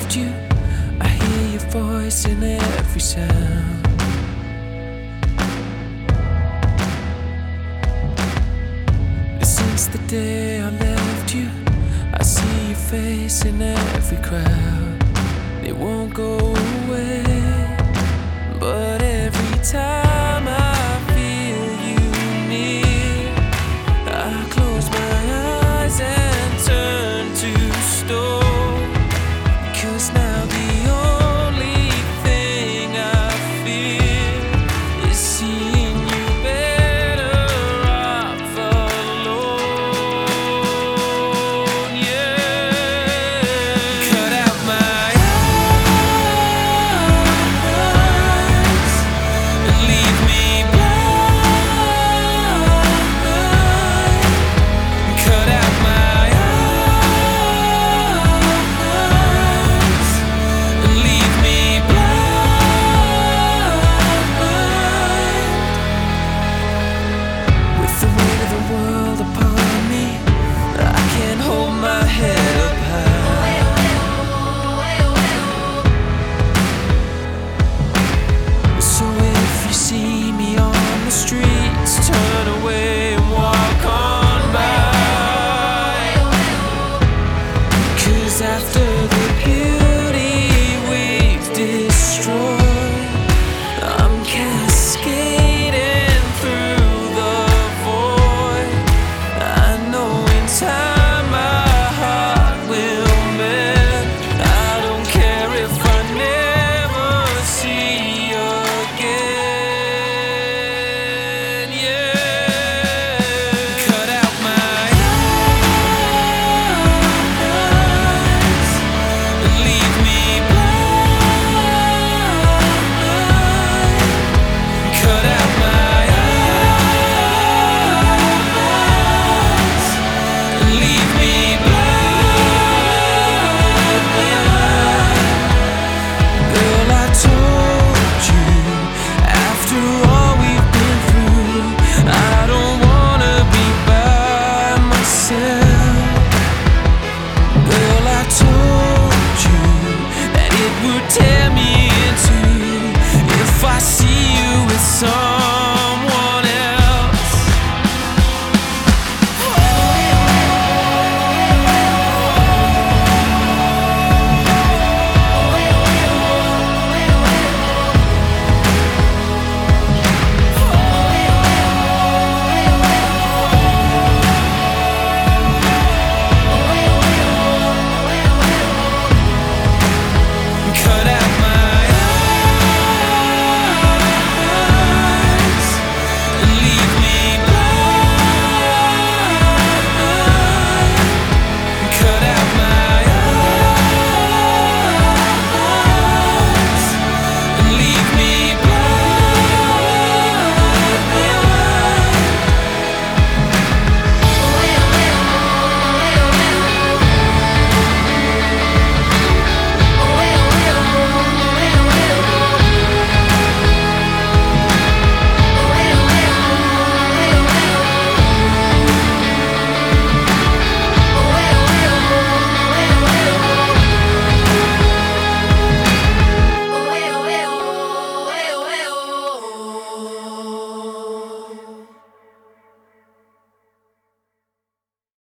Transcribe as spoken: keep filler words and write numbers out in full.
left you, I hear your voice in every sound. Since the day I left you, I see your face in every crowd. It won't go away, but every time I feel you near, I close my eyes and turn to stone. 'Cause now the only thing I fear is seeing you better off alone. Yeah, cut out my eyes and leave me blind. Cut out my eyes and leave me blind. With the weight of the world upon me, I can't hold my head up high. So if you see me on the streets, turn away and walk on by. 'Cause after the beauty we've destroyed, I'm cascading through the void. I know in time my heart will mend. I don't care if I never see you again. Yeah, cut out my eyes and leave me blind. Cut out my eyes and leave me blind. Girl, I told you, after all we've been through, I don't wanna be by myself. Girl, I told you that it would tear me in two if I see you with someone